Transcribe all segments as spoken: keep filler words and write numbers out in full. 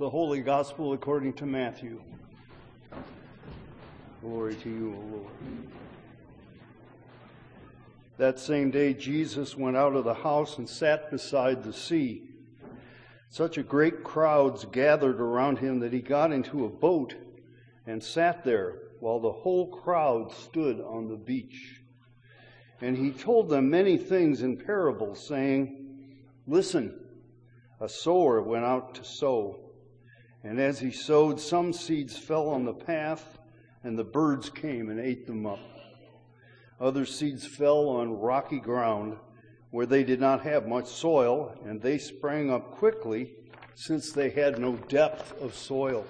The Holy Gospel according to Matthew. Glory to you, O Lord. That same day Jesus went out of the house and sat beside the sea. Such a great crowds gathered around him that he got into a boat and sat there while the whole crowd stood on the beach. And he told them many things in parables, saying, "Listen, a sower went out to sow. And as he sowed, some seeds fell on the path, and the birds came and ate them up. Other seeds fell on rocky ground, where they did not have much soil, and they sprang up quickly, since they had no depth of soil.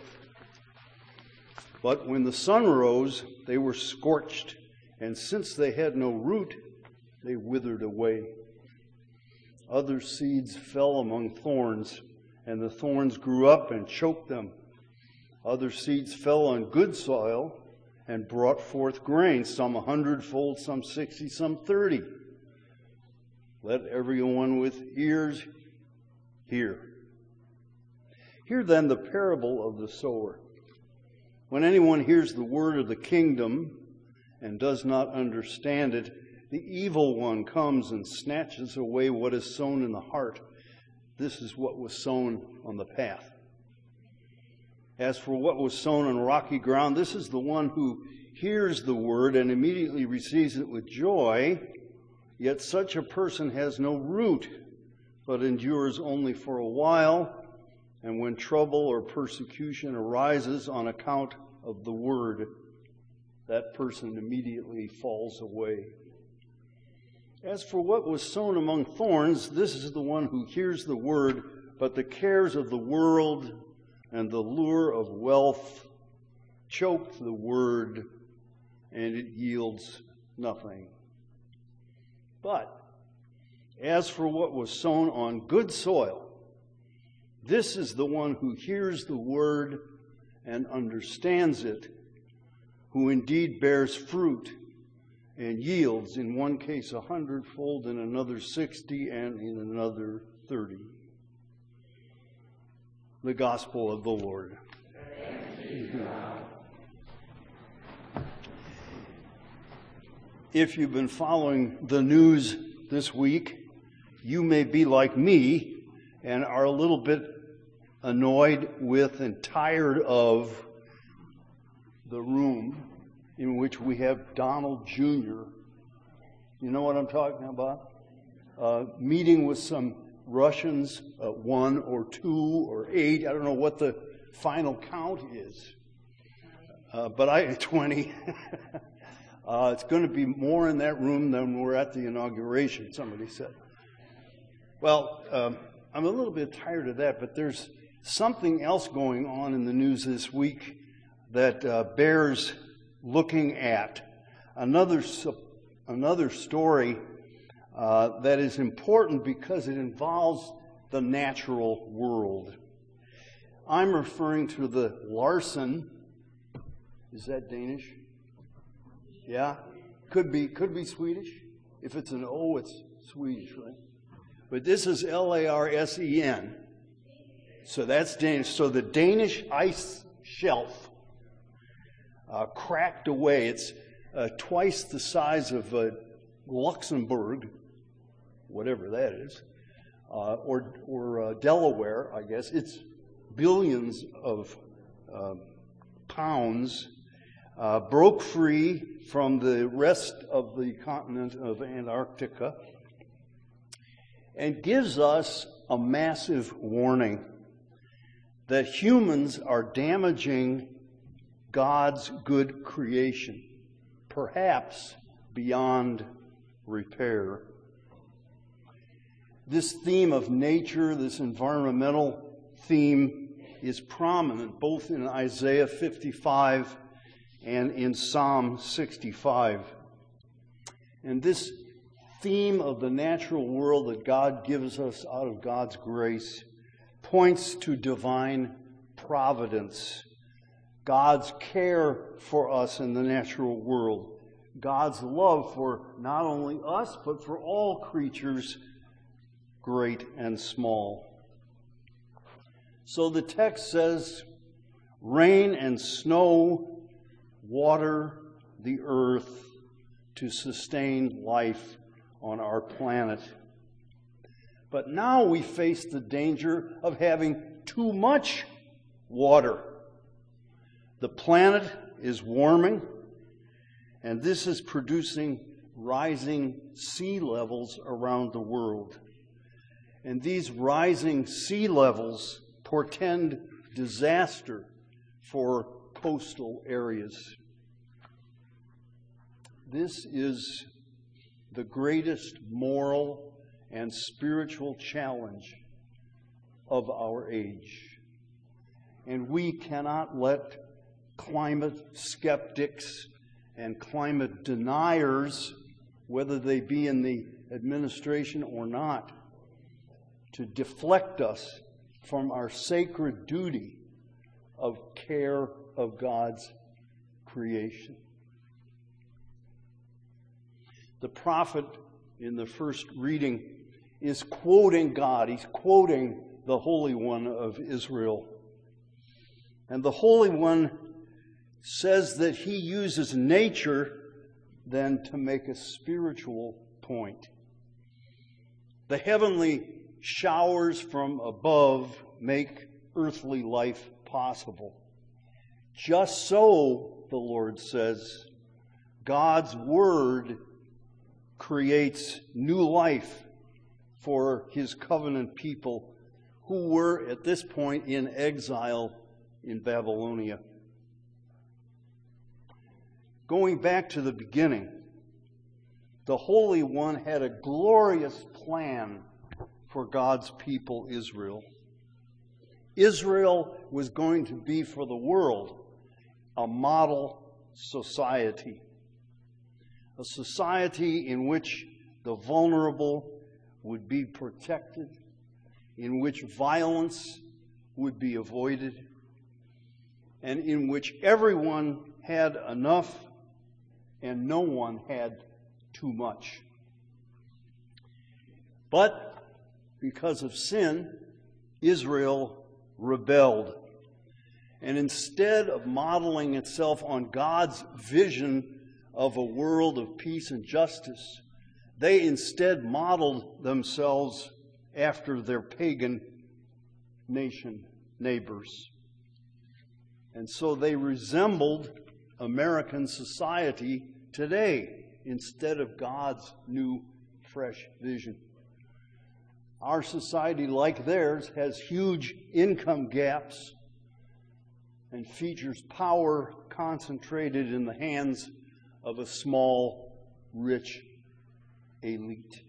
But when the sun rose, they were scorched, and since they had no root, they withered away. Other seeds fell among thorns, and the thorns grew up and choked them. Other seeds fell on good soil and brought forth grain, some a hundredfold, some sixty, some thirty. Let everyone with ears hear. Hear then the parable of the sower. When anyone hears the word of the kingdom and does not understand it, the evil one comes and snatches away what is sown in the heart. This is what was sown on the path. As for what was sown on rocky ground, this is the one who hears the word and immediately receives it with joy. Yet such a person has no root, but endures only for a while. And when trouble or persecution arises on account of the word, that person immediately falls away. As for what was sown among thorns, this is the one who hears the word, but the cares of the world and the lure of wealth choke the word, and it yields nothing. But as for what was sown on good soil, this is the one who hears the word and understands it, who indeed bears fruit and yields, in one case a hundredfold, in another sixty, and in another thirty. The Gospel of the Lord. If you've been following the news this week, you may be like me and are a little bit annoyed with and tired of the room in which we have Donald Junior You know what I'm talking about? Uh, meeting with some Russians, uh, one or two or eight. I don't know what the final count is. Uh, but I, twenty. uh, it's going to be more in that room than we're at the inauguration, somebody said. Well, um, I'm a little bit tired of that, but there's something else going on in the news this week that uh, bears looking at. Another another story uh, that is important because it involves the natural world. I'm referring to the Larsen. Is that Danish? Yeah, could be could be Swedish. If it's an O, it's Swedish, right? But this is L A R S E N. So that's Danish. So the Danish ice shelf uh, cracked away. It's uh, twice the size of uh, Luxembourg, whatever that is, uh, or or uh, Delaware, I guess. It's billions of uh, pounds. Uh, broke free from the rest of the continent of Antarctica and gives us a massive warning that humans are damaging God's good creation, perhaps beyond repair. This theme of nature, this environmental theme, is prominent both in Isaiah fifty-five and in Psalm sixty-five. And this theme of the natural world that God gives us out of God's grace points to divine providence, God's care for us in the natural world, God's love for not only us, but for all creatures, great and small. So the text says, rain and snow water the earth to sustain life on our planet. But now we face the danger of having too much water. The planet is warming, and this is producing rising sea levels around the world. And these rising sea levels portend disaster for coastal areas. This is the greatest moral and spiritual challenge of our age. And we cannot let climate skeptics and climate deniers, whether they be in the administration or not, to deflect us from our sacred duty of care of God's creation. The prophet in the first reading is quoting God. He's quoting the Holy One of Israel. And the Holy One says that he uses nature then to make a spiritual point. The heavenly showers from above make earthly life possible. Just so, the Lord says, God's Word creates new life for His covenant people who were at this point in exile in Babylonia. Going back to the beginning, the Holy One had a glorious plan for God's people, Israel. Israel was going to be for the world a model society. A society in which the vulnerable would be protected, in which violence would be avoided, and in which everyone had enough and no one had too much. But because of sin, Israel rebelled. And instead of modeling itself on God's vision of a world of peace and justice, they instead modeled themselves after their pagan nation neighbors. And so they resembled American society today instead of God's new, fresh vision. Our society, like theirs, has huge income gaps and features power concentrated in the hands of a small, rich elite.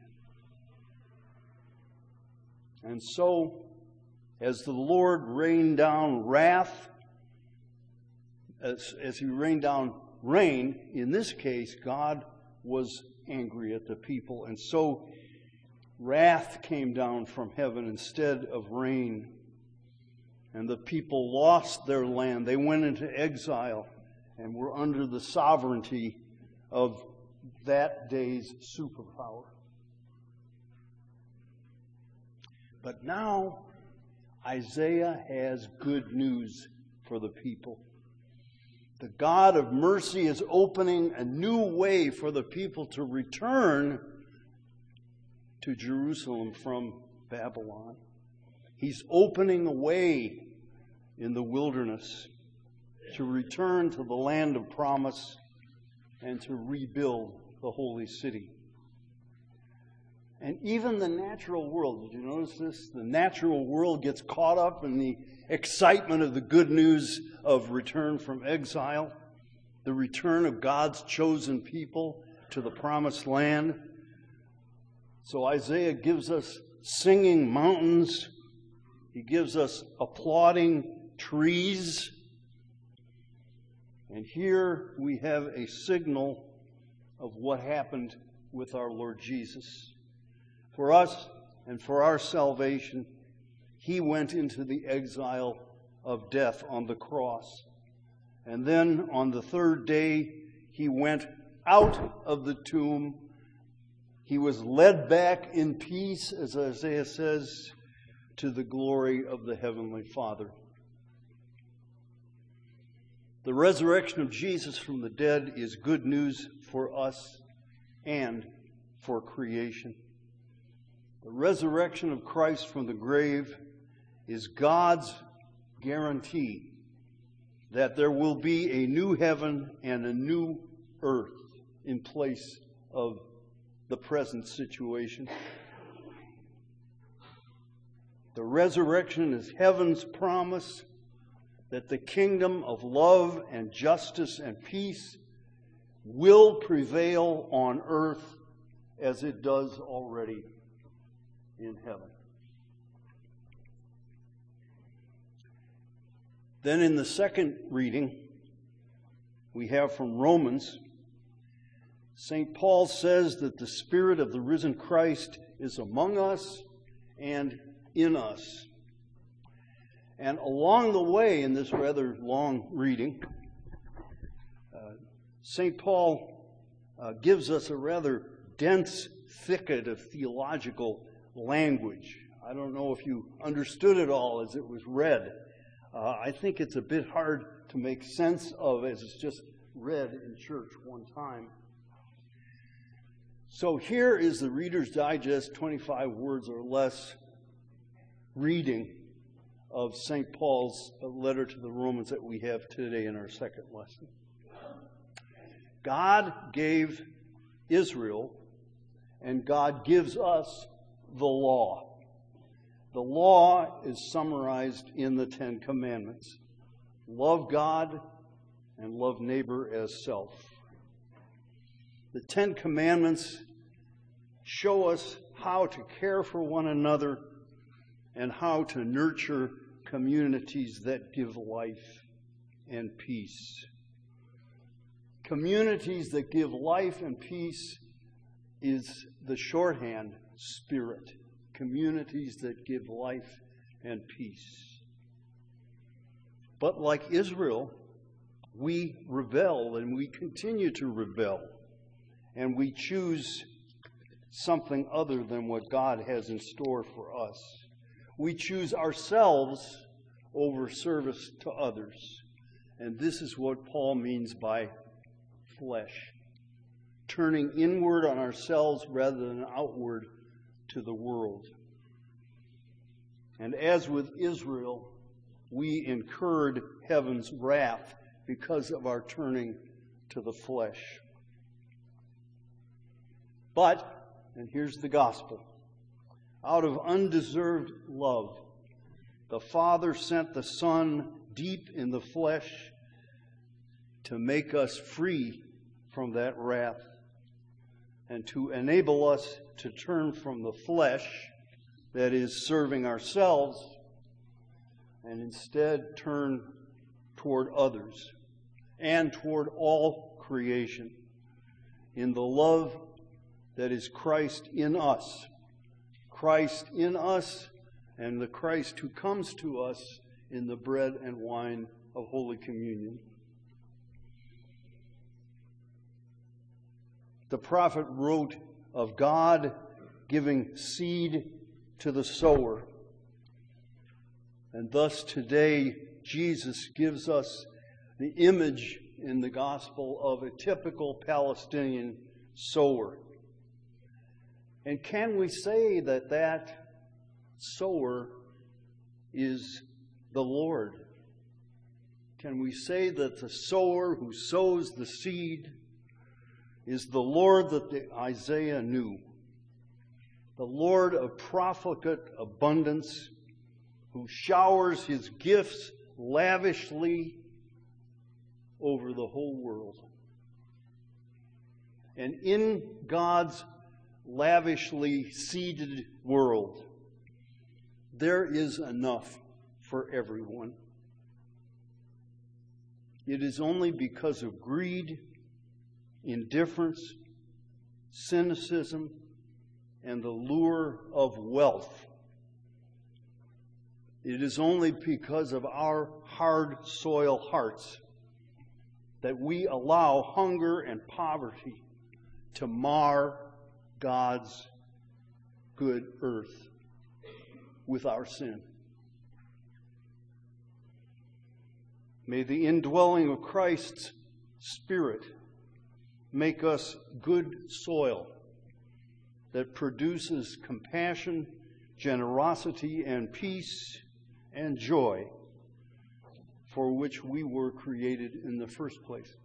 And so, as the Lord rained down wrath, as, as He rained down rain, in this case, God was angry at the people. And so, wrath came down from heaven instead of rain. And the people lost their land. They went into exile and were under the sovereignty of that day's superpower. But now, Isaiah has good news for the people. The God of mercy is opening a new way for the people to return to Jerusalem from Babylon. He's opening a way in the wilderness to return to the land of promise and to rebuild the holy city. And even the natural world, did you notice this? The natural world gets caught up in the excitement of the good news of return from exile, the return of God's chosen people to the promised land. So Isaiah gives us singing mountains. He gives us applauding trees. And here we have a signal of what happened with our Lord Jesus. For us and for our salvation, He went into the exile of death on the cross. And then on the third day, He went out of the tomb. He was led back in peace, as Isaiah says, to the glory of the Heavenly Father. The resurrection of Jesus from the dead is good news for us and for creation. The resurrection of Christ from the grave is God's guarantee that there will be a new heaven and a new earth in place of the present situation. The resurrection is heaven's promise that the kingdom of love and justice and peace will prevail on earth as it does already in heaven. Then in the second reading, we have from Romans, Saint Paul says that the Spirit of the risen Christ is among us and in us. And along the way in this rather long reading, uh, Saint Paul uh, gives us a rather dense thicket of theological language. I don't know if you understood it all as it was read. Uh, I think it's a bit hard to make sense of as it's just read in church one time. So here is the Reader's Digest, twenty-five words or less, reading of Saint Paul's letter to the Romans that we have today in our second lesson. God gave Israel, and God gives us the law. The law is summarized in the Ten Commandments. Love God and love neighbor as self. The Ten Commandments show us how to care for one another and how to nurture communities that give life and peace. Communities that give life and peace is the shorthand spirit. Communities that give life and peace. But like Israel, we rebel and we continue to rebel. And we choose something other than what God has in store for us. We choose ourselves over service to others. And this is what Paul means by flesh. Turning inward on ourselves rather than outward to the world. And as with Israel, we incurred heaven's wrath because of our turning to the flesh. But, and here's the gospel, out of undeserved love, the Father sent the Son deep in the flesh to make us free from that wrath and to enable us to turn from the flesh, that is, serving ourselves, and instead turn toward others and toward all creation in the love that is Christ in us. Christ in us and the Christ who comes to us in the bread and wine of Holy Communion. The prophet wrote of God giving seed to the sower. And thus today, Jesus gives us the image in the gospel of a typical Palestinian sower. And can we say that that sower is the Lord? Can we say that the sower who sows the seed is the Lord that the Isaiah knew? The Lord of profligate abundance, who showers his gifts lavishly over the whole world. And in God's lavishly seeded world, there is enough for everyone. It is only because of greed, indifference, cynicism, and the lure of wealth. It is only because of our hard soil hearts that we allow hunger and poverty to mar God's good earth. with our sin. May the indwelling of Christ's Spirit make us good soil that produces compassion, generosity, and peace and joy for which we were created in the first place.